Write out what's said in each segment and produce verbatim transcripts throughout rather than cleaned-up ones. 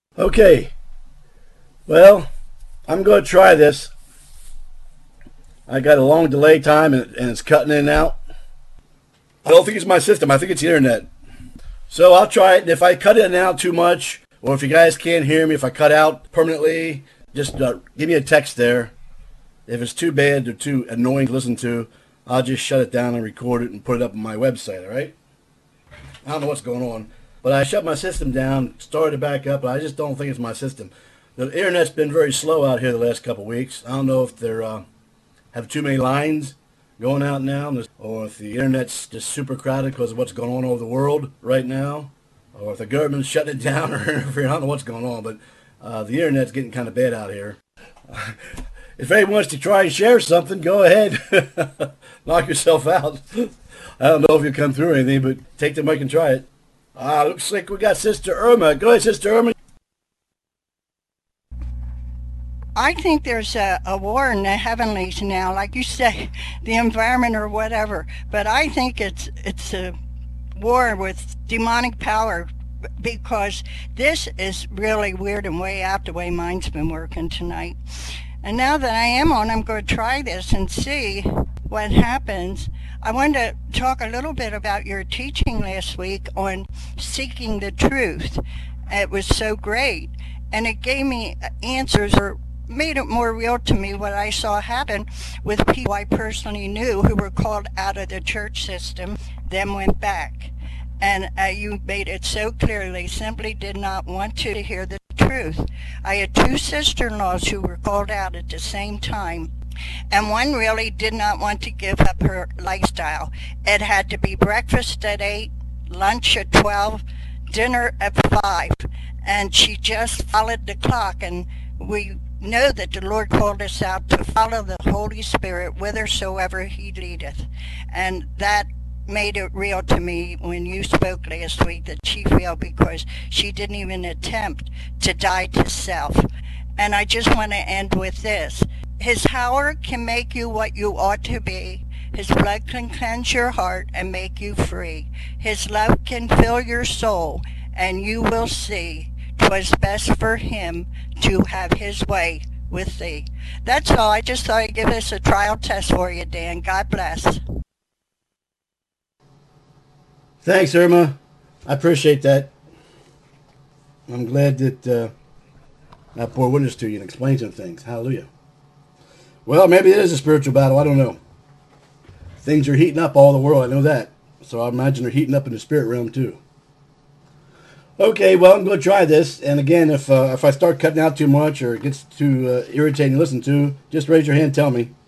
Okay, well, I'm going to try this. I got a long delay time and, and it's cutting in and out. I don't think it's my system. I think it's the internet. So I'll try it. And if I cut in and out too much, or if you guys can't hear me, if I cut out permanently, just uh, give me a text there. If it's too bad or too annoying to listen to, I'll just shut it down and record it and put it up on my website, all right? I don't know what's going on. But I shut my system down, started to back up, but I just don't think it's my system. The internet's been very slow out here the last couple of weeks. I don't know if they're uh, have too many lines going out now, or if the internet's just super crowded because of what's going on over the world right now, or if the government's shutting it down, or I don't know what's going on, but uh, the internet's getting kind of bad out here. If anyone wants to try and share something, go ahead. Knock yourself out. I don't know if you'll come through or anything, but take the mic and try it. Ah, looks like we got Sister Irma. Go ahead, Sister Irma. I think there's a, a war in the heavenlies now, like you say, the environment or whatever. But I think it's it's a war with demonic power, because this is really weird and way out the way mine's been working tonight. And now that I am on, I'm going to try this and see what happens. I wanted to talk a little bit about your teaching last week on seeking the truth. It was so great, and it gave me answers, or made it more real to me what I saw happen with people I personally knew who were called out of the church system, then went back. And uh, you made it so clear they simply did not want to hear the truth. I had two sister-in-laws who were called out at the same time, and one really did not want to give up her lifestyle. It had to be breakfast at eight, lunch at twelve, dinner at five, and she just followed the clock. And we know that the Lord called us out to follow the Holy Spirit whithersoever he leadeth. And that made it real to me when you spoke last week, that she failed because she didn't even attempt to die to self. And I just want to end with this. His power can make you what you ought to be. His blood can cleanse your heart and make you free. His love can fill your soul, and you will see 'twas best for him to have his way with thee. That's all. I just thought I'd give this a trial test for you, Dan. God bless. Thanks, Irma. I appreciate that. I'm glad that uh, I bore witness to you and explained some things. Hallelujah. Well, maybe it is a spiritual battle. I don't know. Things are heating up all the world. I know that. So I imagine they're heating up in the spirit realm too. Okay, well, I'm going to try this. And again, if uh, if I start cutting out too much or it gets too uh, irritating to listen to, just raise your hand and tell me.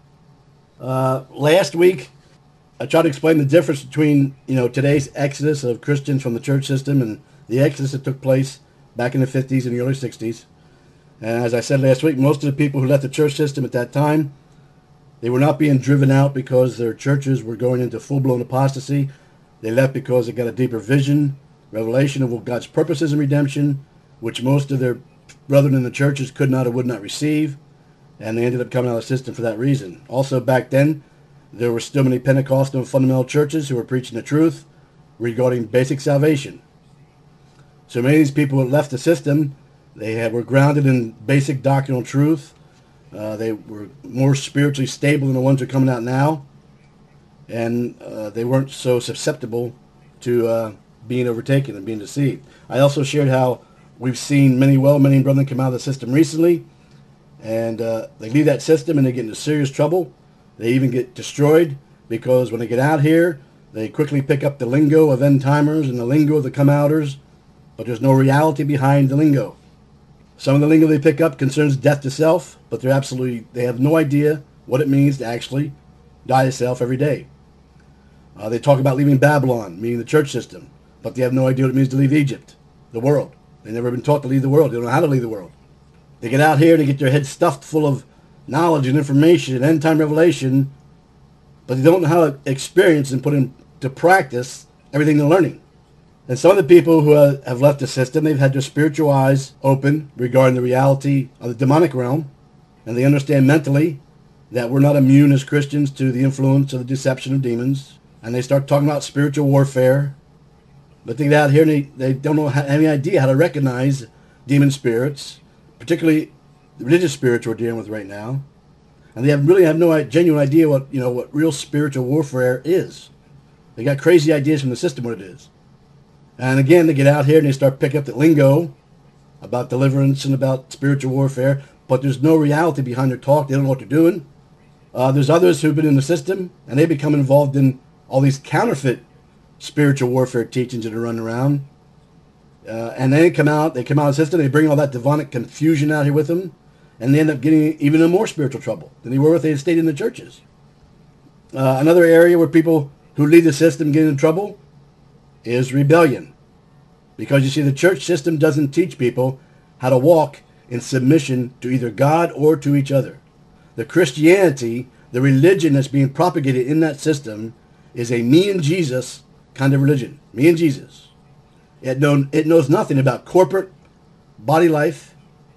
Uh, last week, I tried to explain the difference between, you know, today's exodus of Christians from the church system and the exodus that took place back in the fifties and the early sixties. And as I said last week, most of the people who left the church system at that time, they were not being driven out because their churches were going into full-blown apostasy. They left because they got a deeper vision, revelation of what God's purposes in redemption, which most of their brethren in the churches could not or would not receive. And they ended up coming out of the system for that reason. Also back then, there were still many Pentecostal and fundamental churches who were preaching the truth regarding basic salvation. So many of these people who left the system, they had, were grounded in basic doctrinal truth. Uh, they were more spiritually stable than the ones who are coming out now. And uh, they weren't so susceptible to uh, being overtaken and being deceived. I also shared how we've seen many well-meaning brethren come out of the system recently. And uh, they leave that system and they get into serious trouble. They even get destroyed because when they get out here, they quickly pick up the lingo of end-timers and the lingo of the come-outers, but there's no reality behind the lingo. Some of the lingo they pick up concerns death to self, but they're absolutely, they have no idea what it means to actually die to self every day. Uh, they talk about leaving Babylon, meaning the church system, but they have no idea what it means to leave Egypt, the world. They've never been taught to leave the world. They don't know how to leave the world. They get out here and they get their heads stuffed full of knowledge and information and end-time revelation, but they don't know how to experience and put into practice everything they're learning. And some of the people who have left the system, they've had their spiritual eyes open regarding the reality of the demonic realm, and they understand mentally that we're not immune as Christians to the influence of the deception of demons, and they start talking about spiritual warfare. But they get out here and they, they don't know how, any idea how to recognize demon spirits, particularly the religious spirits we're dealing with right now, and they have really have no genuine idea what you know what real spiritual warfare is. They got crazy ideas from the system what it is, and again they get out here and they start picking up the lingo about deliverance and about spiritual warfare, but there's no reality behind their talk. They don't know what they're doing. Uh, there's others who've been in the system and they become involved in all these counterfeit spiritual warfare teachings that are running around. Uh, and they come out, they come out of the system, they bring all that demonic confusion out here with them, and they end up getting even in more spiritual trouble than they were if they had stayed in the churches. Uh, another area where people who lead the system get in trouble is rebellion. Because you see, the church system doesn't teach people how to walk in submission to either God or to each other. The Christianity, the religion that's being propagated in that system, is a me and Jesus kind of religion. Me and Jesus. It, know, it knows nothing about corporate body life.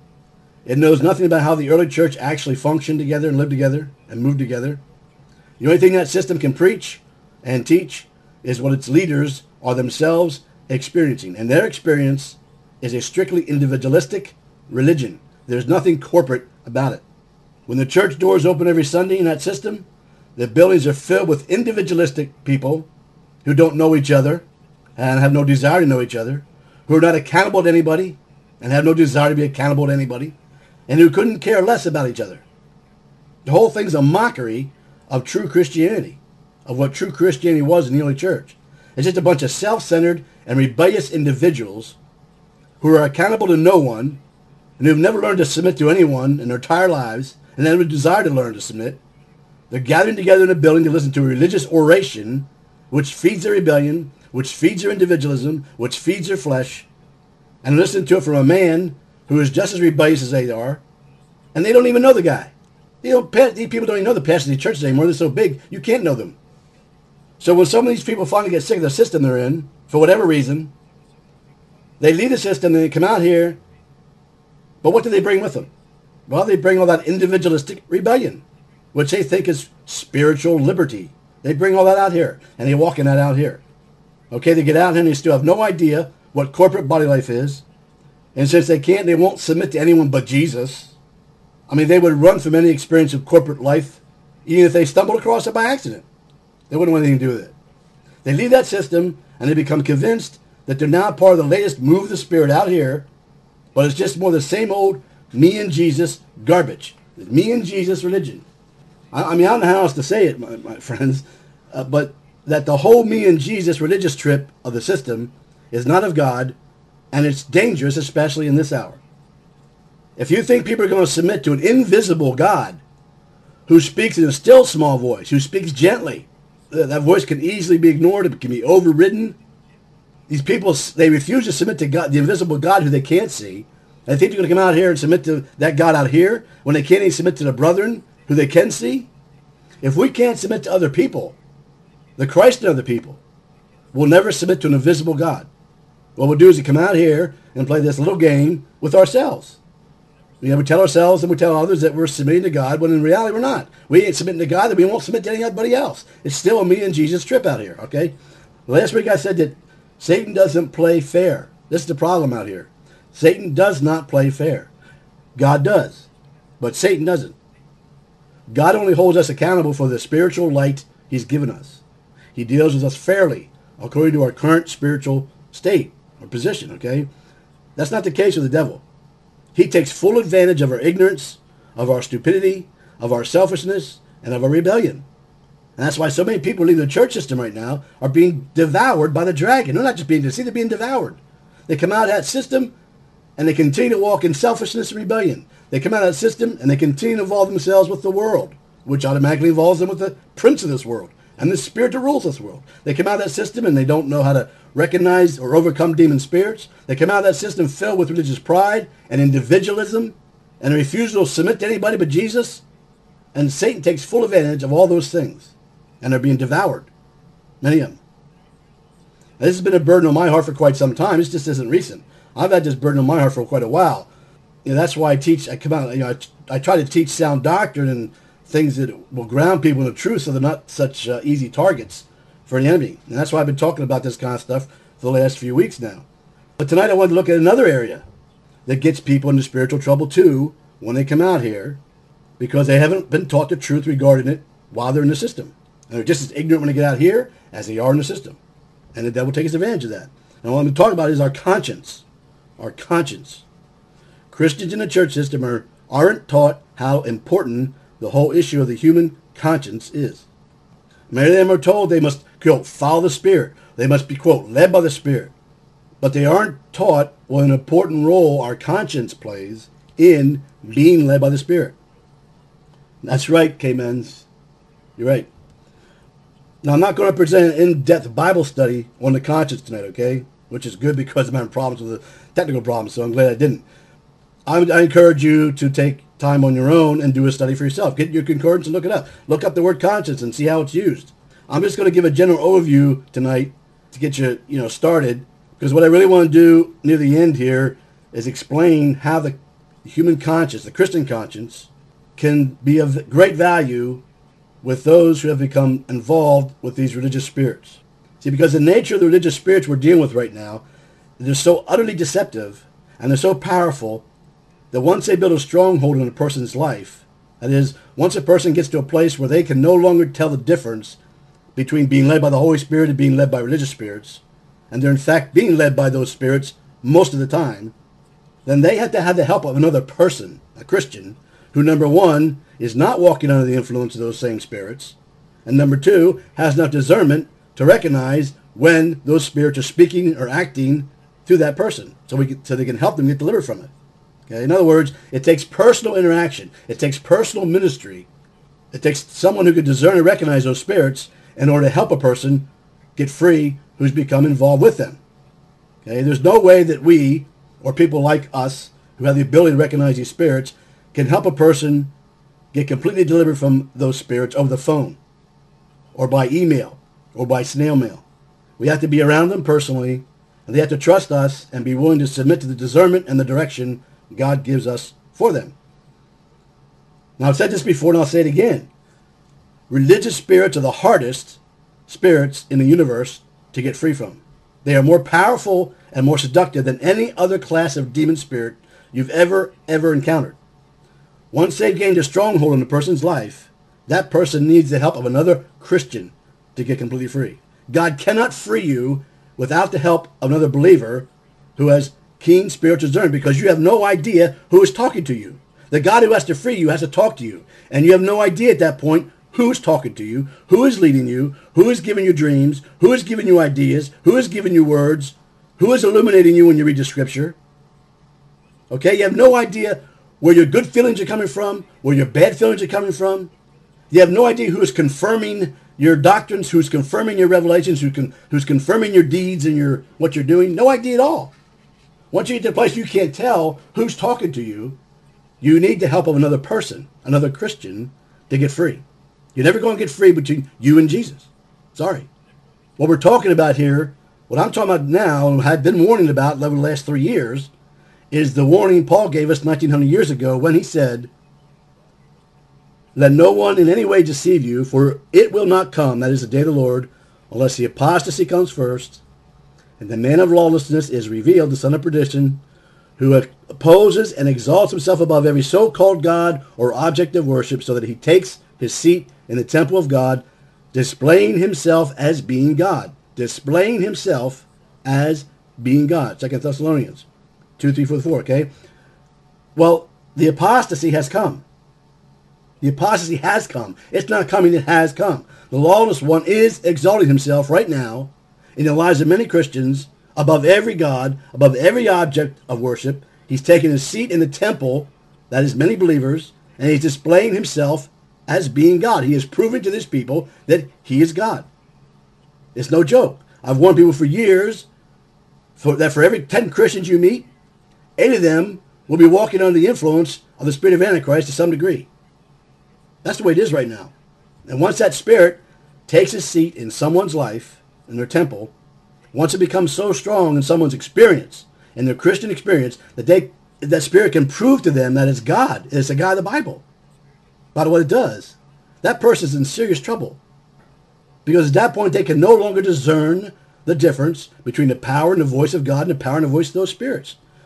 It knows nothing about how the early church actually functioned together and lived together and moved together. The only thing that system can preach and teach is what its leaders are themselves experiencing. And their experience is a strictly individualistic religion. There's nothing corporate about it. When the church doors open every Sunday in that system, the buildings are filled with individualistic people who don't know each other and have no desire to know each other, who are not accountable to anybody and have no desire to be accountable to anybody, and who couldn't care less about each other. The whole thing's a mockery of true Christianity, of what true Christianity was in the early church. It's just a bunch of self-centered and rebellious individuals who are accountable to no one and who've never learned to submit to anyone in their entire lives and never desire to learn to submit. They're gathering together in a building to listen to a religious oration which feeds their rebellion, which feeds their individualism, which feeds their flesh, and listen to it from a man who is just as rebellious as they are, and they don't even know the guy. You know, these people don't even know the pastors of the churches anymore. They're so big, you can't know them. So when some of these people finally get sick of the system they're in, for whatever reason, they leave the system and they come out here, but what do they bring with them? Well, they bring all that individualistic rebellion, which they think is spiritual liberty. They bring all that out here, and they walk in that out here. Okay, they get out here and they still have no idea what corporate body life is. And since they can't, they won't submit to anyone but Jesus. I mean, they would run from any experience of corporate life, even if they stumbled across it by accident. They wouldn't want anything to do with it. They leave that system, and they become convinced that they're now part of the latest move of the Spirit out here, but it's just more the same old me and Jesus garbage. Me and Jesus religion. I, I mean, I don't know how else to say it, my, my friends, uh, but that the whole me and Jesus religious trip of the system is not of God, and it's dangerous, especially in this hour. If you think people are going to submit to an invisible God who speaks in a still small voice, who speaks gently, that voice can easily be ignored, it can be overridden. These people, they refuse to submit to God, the invisible God who they can't see. They think they're going to come out here and submit to that God out here when they can't even submit to the brethren who they can see. If we can't submit to other people, the Christ and other people, we'll never submit to an invisible God. What we'll do is we come out here and play this little game with ourselves. You know, we tell ourselves and we tell others that we're submitting to God, when in reality we're not. We ain't submitting to God, and we won't submit to anybody else. It's still a me and Jesus trip out here, okay? Last week I said that Satan doesn't play fair. This is the problem out here. Satan does not play fair. God does, but Satan doesn't. God only holds us accountable for the spiritual light he's given us. He deals with us fairly, according to our current spiritual state or position, okay? That's not the case with the devil. He takes full advantage of our ignorance, of our stupidity, of our selfishness, and of our rebellion. And that's why so many people leaving the church system right now are being devoured by the dragon. They're not just being deceived, they're being devoured. They come out of that system and they continue to walk in selfishness and rebellion. They come out of that system and they continue to involve themselves with the world, which automatically involves them with the prince of this world and the spirit that rules this world. They come out of that system and they don't know how to recognize or overcome demon spirits. They come out of that system filled with religious pride and individualism and a refusal to submit to anybody but Jesus. And Satan takes full advantage of all those things. And they're being devoured. Many of them. Now, this has been a burden on my heart for quite some time. This just isn't recent. I've had this burden on my heart for quite a while. You know, that's why I teach, I come out, you know, I, I try to teach sound doctrine and things that will ground people in the truth so they're not such uh, easy targets for the enemy. And that's why I've been talking about this kind of stuff for the last few weeks now. But tonight I wanted to look at another area that gets people into spiritual trouble too when they come out here, because they haven't been taught the truth regarding it while they're in the system. And they're just as ignorant when they get out here as they are in the system. And the devil takes advantage of that. And what I'm going to talk about is our conscience. Our conscience. Christians in the church system are, aren't taught how important the whole issue of the human conscience is. Many of them are told they must, quote, follow the Spirit. They must be, quote, led by the Spirit. But they aren't taught what an important role our conscience plays in being led by the Spirit. That's right, K-Mens. You're right. Now, I'm not going to present an in-depth Bible study on the conscience tonight, okay? Which is good because I'm having problems with the technical problems, so I'm glad I didn't. I, I encourage you to take time on your own and do a study for yourself. Get your concordance and look it up. Look up the word conscience and see how it's used. I'm just going to give a general overview tonight to get you, you know, started, because what I really want to do near the end here is explain how the human conscience, the Christian conscience, can be of great value with those who have become involved with these religious spirits. See, because the nature of the religious spirits we're dealing with right now, they're so utterly deceptive and they're so powerful that once they build a stronghold in a person's life, that is, once a person gets to a place where they can no longer tell the difference between being led by the Holy Spirit and being led by religious spirits, and they're in fact being led by those spirits most of the time, then they have to have the help of another person, a Christian, who, number one, is not walking under the influence of those same spirits, and number two, has enough discernment to recognize when those spirits are speaking or acting through that person, so we can, so they can help them get delivered from it. Okay? In other words, it takes personal interaction. It takes personal ministry. It takes someone who can discern and recognize those spirits in order to help a person get free who's become involved with them. Okay? There's no way that we, or people like us, who have the ability to recognize these spirits, can help a person get completely delivered from those spirits over the phone, or by email, or by snail mail. We have to be around them personally, and they have to trust us and be willing to submit to the discernment and the direction God gives us for them. Now, I've said this before, and I'll say it again. Religious spirits are the hardest spirits in the universe to get free from. They are more powerful and more seductive than any other class of demon spirit you've ever, ever encountered. Once they've gained a stronghold in a person's life, that person needs the help of another Christian to get completely free. God cannot free you without the help of another believer who has keen spiritual discernment, because you have no idea who is talking to you. The God who has to free you has to talk to you, and you have no idea at that point who's talking to you, who is leading you, who is giving you dreams, who is giving you ideas, who is giving you words, who is illuminating you when you read the scripture. Okay, you have no idea where your good feelings are coming from, where your bad feelings are coming from. You have no idea who is confirming your doctrines, who's confirming your revelations, who can, who's confirming your deeds and your what you're doing. No idea at all. Once you get to a place you can't tell who's talking to you, you need the help of another person, another Christian, to get free. You're never going to get free between you and Jesus. Sorry. What we're talking about here, what I'm talking about now, and I've been warning about over the last three years, is the warning Paul gave us nineteen hundred years ago when he said, "Let no one in any way deceive you, for it will not come, that is the day of the Lord, unless the apostasy comes first, and the man of lawlessness is revealed, the son of perdition, who opposes and exalts himself above every so-called God or object of worship, so that he takes his seat in the temple of God, displaying himself as being God." Displaying himself as being God. Second Thessalonians two, three, four, four, okay? Well, the apostasy has come. The apostasy has come. It's not coming, it has come. The lawless one is exalting himself right now in the lives of many Christians above every God, above every object of worship. He's taken his seat in the temple, that is many believers, and he's displaying himself as being God. He is proving to this people that he is God. It's no joke. I've warned people for years for, that for every ten Christians you meet, eight of them will be walking under the influence of the spirit of Antichrist to some degree. That's the way it is right now. And once that spirit takes his seat in someone's life, in their temple, once it becomes so strong in someone's experience, in their Christian experience, that they that spirit can prove to them that it's God, it's the God of the Bible. By what it does, that person's in serious trouble. Because at that point, they can no longer discern the difference between the power and the voice of God and the power and the voice of those spirits.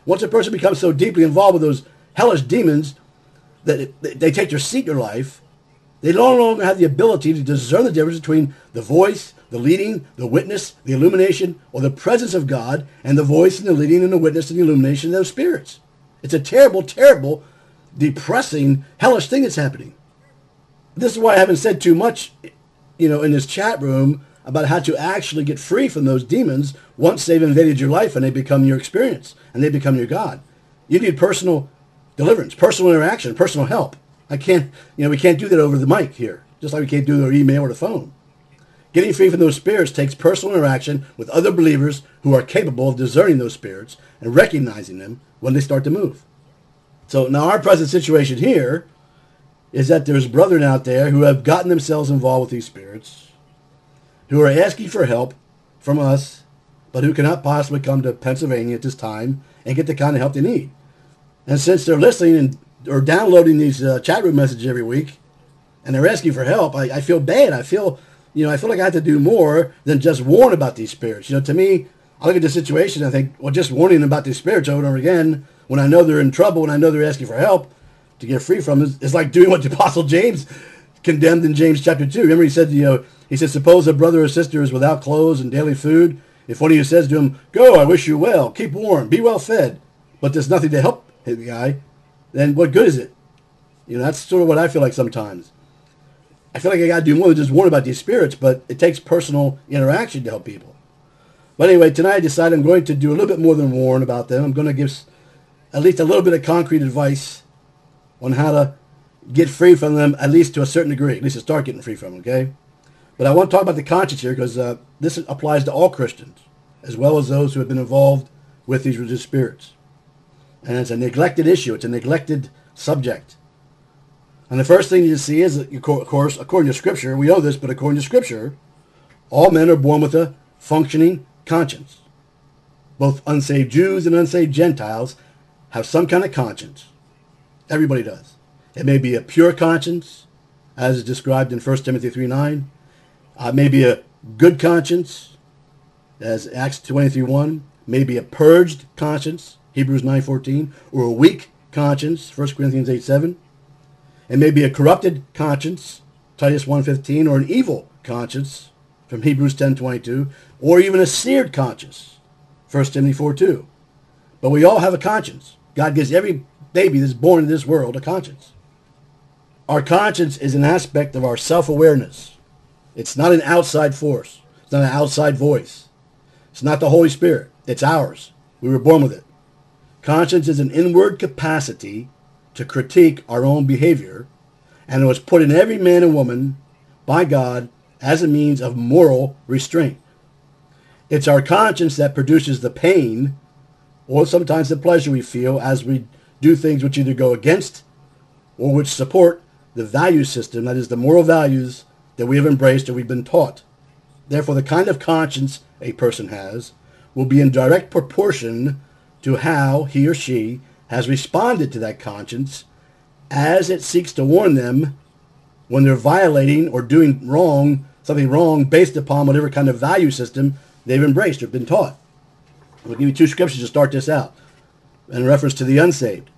Once a person becomes so deeply involved with those hellish demons that it, they take their seat in your life, they no longer have the ability to discern the difference between the voice, the leading, the witness, the illumination, or the presence of God, and the voice and the leading and the witness and the illumination of those spirits. It's a terrible, terrible, depressing, hellish thing that's happening. This is why I haven't said too much, you know, in this chat room about how to actually get free from those demons once they've invaded your life and they become your experience and they become your God. You need personal deliverance, personal interaction, personal help. I can't, you know, we can't do that over the mic here, just like we can't do it over email or the phone. Getting free from those spirits takes personal interaction with other believers who are capable of discerning those spirits and recognizing them when they start to move. So now our present situation here is that there's brethren out there who have gotten themselves involved with these spirits, who are asking for help from us, but who cannot possibly come to Pennsylvania at this time and get the kind of help they need. And since they're listening and or downloading these uh, chat room messages every week, and they're asking for help, I, I feel bad. I feel, you know, I feel like I have to do more than just warn about these spirits. You know, to me, I look at the situation, I think, well, just warning about these spirits over and over again, when I know they're in trouble, when I know they're asking for help to get free from them, is like doing what the Apostle James condemned in James chapter two. Remember, he said, you know, he said, suppose a brother or sister is without clothes and daily food. If one of you says to him, go, I wish you well, keep warm, be well fed, but there's nothing to help the guy, then what good is it? You know, that's sort of what I feel like sometimes. I feel like I got to do more than just warn about these spirits, but it takes personal interaction to help people. But anyway, tonight I decided I'm going to do a little bit more than warn about them. I'm going to give at least a little bit of concrete advice on how to get free from them, at least to a certain degree, at least to start getting free from them, okay? But I want to talk about the conscience here because uh, this applies to all Christians, as well as those who have been involved with these religious spirits. And it's a neglected issue. It's a neglected subject. And the first thing you see is, of course, according to Scripture, we know this, but according to Scripture, all men are born with a functioning conscience. Both unsaved Jews and unsaved Gentiles have some kind of conscience. Everybody does. It may be a pure conscience, as is described in First Timothy three nine. Uh, maybe a good conscience, as Acts twenty-three one. Maybe a purged conscience, Hebrews nine fourteen. Or a weak conscience, First Corinthians eight seven. It may be a corrupted conscience, Titus one fifteen. Or an evil conscience, from Hebrews ten twenty-two. Or even a seared conscience, First Timothy four two. But we all have a conscience. God gives every baby that's born in this world a conscience. Our conscience is an aspect of our self-awareness. It's not an outside force. It's not an outside voice. It's not the Holy Spirit. It's ours. We were born with it. Conscience is an inward capacity to critique our own behavior, and it was put in every man and woman by God as a means of moral restraint. It's our conscience that produces the pain or sometimes the pleasure we feel as we do things which either go against or which support the value system, that is, the moral values that we have embraced or we've been taught. Therefore, the kind of conscience a person has will be in direct proportion to how he or she has responded to that conscience as it seeks to warn them when they're violating or doing wrong, something wrong based upon whatever kind of value system they've embraced or been taught. I'll give you two scriptures to start this out in reference to the unsaved.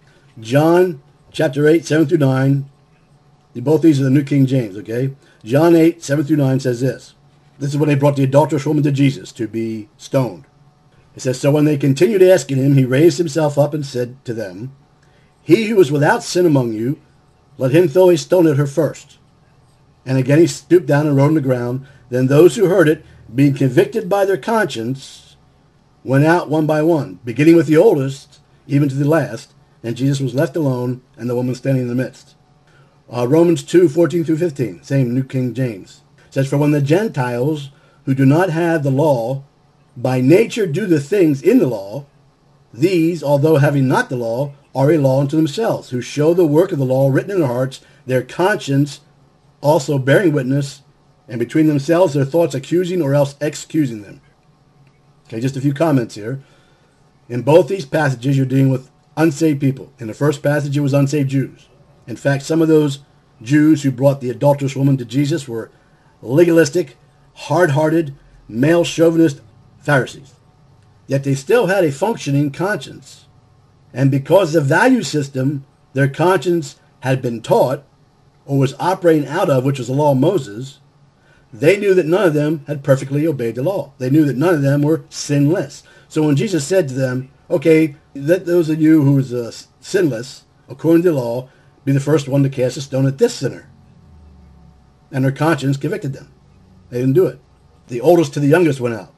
John chapter eight, seven through nine. Both these are the New King James, okay? John eight, seven through nine says this. This is when they brought the adulterous woman to Jesus to be stoned. It says, so when they continued asking him, he raised himself up and said to them, he who is without sin among you, let him throw a stone at her first. And again he stooped down and wrote on the ground. Then those who heard it, being convicted by their conscience, went out one by one, beginning with the oldest, even to the last. And Jesus was left alone, and the woman standing in the midst. Uh, Romans two, fourteen through fifteen, same New King James. It says, for when the Gentiles, who do not have the law, by nature do the things in the law, these, although having not the law, are a law unto themselves, who show the work of the law written in their hearts, their conscience also bearing witness, and between themselves their thoughts accusing or else excusing them. Okay, just a few comments here. In both these passages, you're dealing with unsaved people. In the first passage, it was unsaved Jews. In fact, some of those Jews who brought the adulterous woman to Jesus were legalistic, hard-hearted, male chauvinist Pharisees. Yet they still had a functioning conscience. And because the value system their conscience had been taught, or was operating out of, which was the law of Moses, they knew that none of them had perfectly obeyed the law. They knew that none of them were sinless. So when Jesus said to them, okay, let those of you who is uh, sinless, according to the law, be the first one to cast a stone at this sinner. And their conscience convicted them. They didn't do it. The oldest to the youngest went out.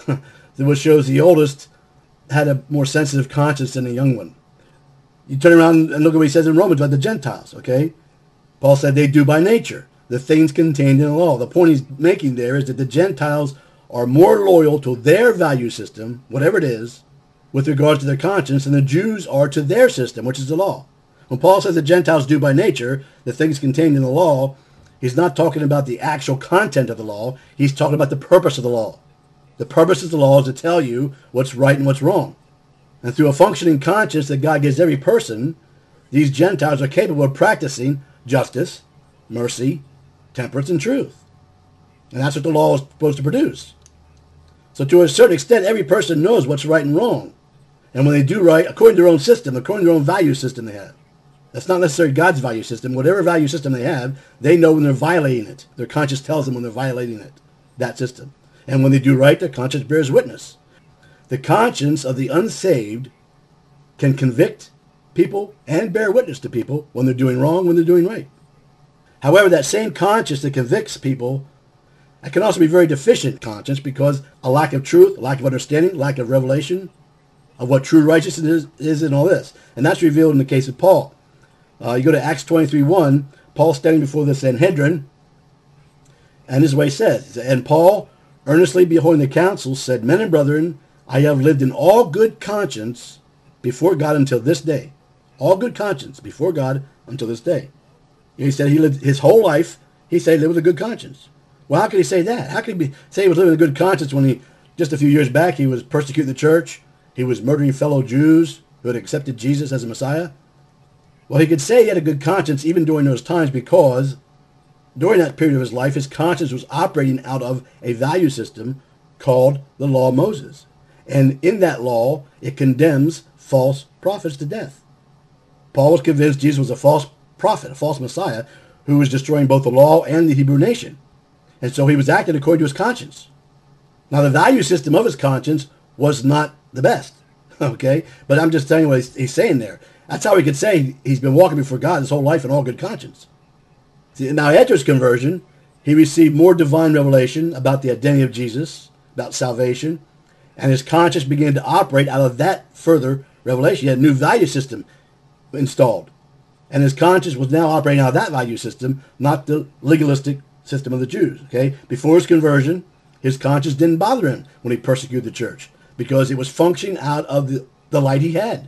Which shows the oldest had a more sensitive conscience than the young one. You turn around and look at what he says in Romans about the Gentiles, okay? Paul said they do by nature the things contained in the law. The point he's making there is that the Gentiles are more loyal to their value system, whatever it is, with regards to their conscience, than the Jews are to their system, which is the law. When Paul says the Gentiles do by nature the things contained in the law, he's not talking about the actual content of the law. He's talking about the purpose of the law. The purpose of the law is to tell you what's right and what's wrong. And through a functioning conscience that God gives every person, these Gentiles are capable of practicing justice, mercy, temperance, and truth. And that's what the law is supposed to produce. So to a certain extent, every person knows what's right and wrong. And when they do right, according to their own system, according to their own value system they have. That's not necessarily God's value system. Whatever value system they have, they know when they're violating it. Their conscience tells them when they're violating it, that system. And when they do right, their conscience bears witness. The conscience of the unsaved can convict people and bear witness to people when they're doing wrong, when they're doing right. However, that same conscience that convicts people, it can also be very deficient conscience because a lack of truth, lack of understanding, lack of revelation of what true righteousness is, is and all this. And that's revealed in the case of Paul. Uh, you go to Acts twenty-three one, Paul standing before the Sanhedrin, and this is what he says. And Paul, earnestly beholding the council, said, Men and brethren, I have lived in all good conscience before God until this day. All good conscience before God until this day. He said he lived his whole life, he said he lived with a good conscience. Well, how could he say that? How could he be, say he was living with a good conscience when he, just a few years back, he was persecuting the church, he was murdering fellow Jews who had accepted Jesus as a Messiah? Well, he could say he had a good conscience even during those times because during that period of his life, his conscience was operating out of a value system called the law of Moses. And in that law, it condemns false prophets to death. Paul was convinced Jesus was a false prophet, a false Messiah, who was destroying both the law and the Hebrew nation. And so he was acting according to his conscience. Now, the value system of his conscience was not the best, okay? But I'm just telling you what he's, he's saying there. That's how he could say he's been walking before God his whole life in all good conscience. See, now, after his conversion, he received more divine revelation about the identity of Jesus, about salvation, and his conscience began to operate out of that further revelation. He had a new value system installed. And his conscience was now operating out of that value system, not the legalistic system of the Jews. Okay? Before his conversion, his conscience didn't bother him when he persecuted the church because it was functioning out of the, the light he had.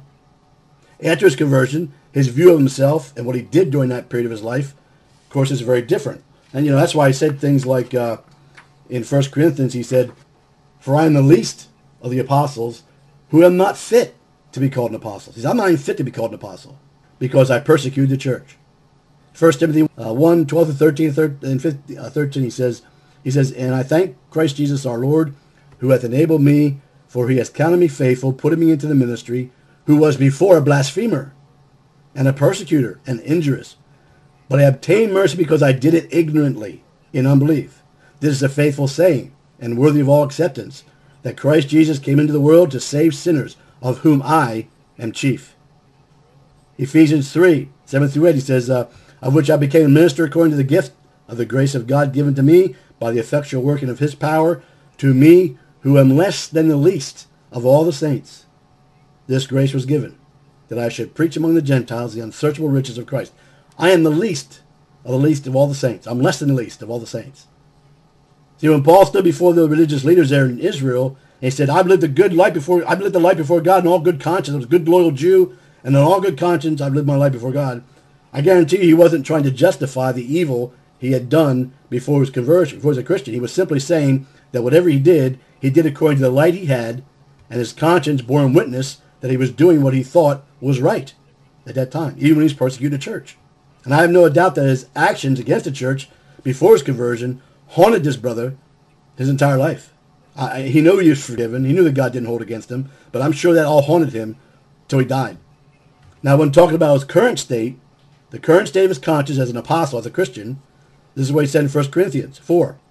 After his conversion, his view of himself and what he did during that period of his life, of course, is very different. And, you know, that's why he said things like uh, in First Corinthians, he said, For I am the least of the apostles who am not fit to be called an apostle. He says, I'm not even fit to be called an apostle because I persecuted the church. First Timothy uh, one, twelve to thirteen, and thirteen, he says, he says, And I thank Christ Jesus our Lord, who hath enabled me, for he has counted me faithful, putting me into the ministry, who was before a blasphemer, and a persecutor, and injurious. But I obtained mercy because I did it ignorantly, in unbelief. This is a faithful saying, and worthy of all acceptance, that Christ Jesus came into the world to save sinners, of whom I am chief. Ephesians three, seven through eight, he says, uh, Of which I became a minister according to the gift of the grace of God given to me by the effectual working of his power, to me who am less than the least of all the saints. This grace was given, that I should preach among the Gentiles the unsearchable riches of Christ. I am the least of the least of all the saints. I'm less than the least of all the saints. See, when Paul stood before the religious leaders there in Israel, he said, I've lived a good life before, I've lived a life before God in all good conscience. I was a good, loyal Jew, and in all good conscience, I've lived my life before God. I guarantee you he wasn't trying to justify the evil he had done before his conversion, before he was a Christian. He was simply saying that whatever he did, he did according to the light he had, and his conscience bore him witness that he was doing what he thought was right at that time, even when he was persecuting the church. And I have no doubt that his actions against the church before his conversion haunted this brother his entire life. I, he knew he was forgiven. He knew that God didn't hold against him. But I'm sure that all haunted him till he died. Now, when talking about his current state, the current state of his conscience as an apostle, as a Christian, this is what he said in First Corinthians four.